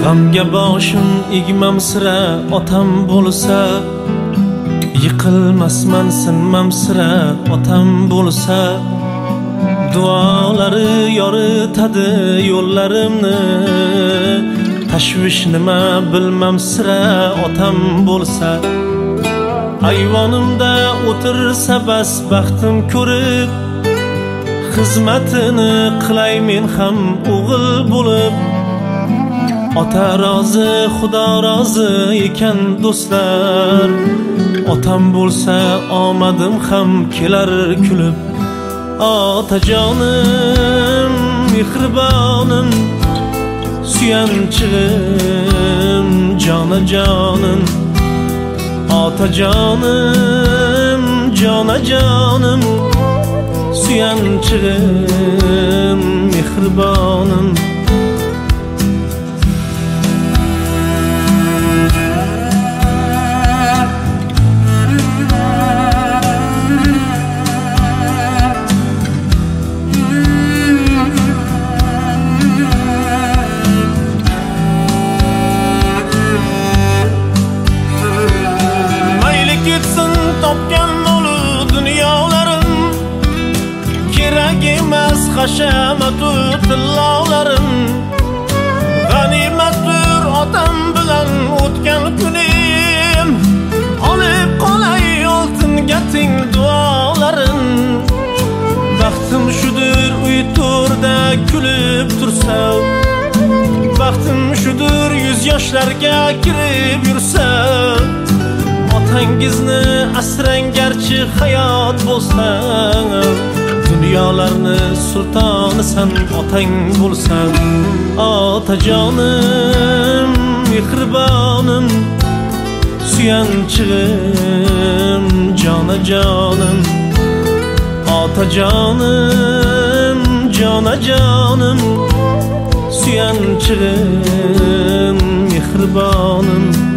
G'amga boshim egmam sira otam bo'lsa, yiqilmasman sinmam sira otam bo'lsa, duolari yoritadi yo'llarimni, tashvish nima bilmam sira otam bo'lsa, ayvonimda o'tirsa bas baxtim ko'rib, xizmatini qilay men ham o'g'il bo'lib. Ota rozi, xudo rozi ekan do'stlar, otam bo'lsa omadim ham kelar kulib. Otajonim, mehribonim, suyanchig'im, jonajonim. Otajonim, jonajonim, suyanchig'im, mehribonim. Topgan molu dunyolarim, kerak emas hashamatu tillovlarim. G'animatdir otam bilan o'tgan kunim, olib qolay oltinga teng duolarim. Baxtim shudir uy to'rda kulib tursa, baxtim shudir yuz yoshlarga kirib yursa. Otangizni asrang garchi hayot bo'lsa, dunyolarni sultonisan otang bo'lsa. Otajonim, mehribonim, suyanchig'im, jonajonim. Otajonim, jonajonim, suyanchig'im, mehribonim.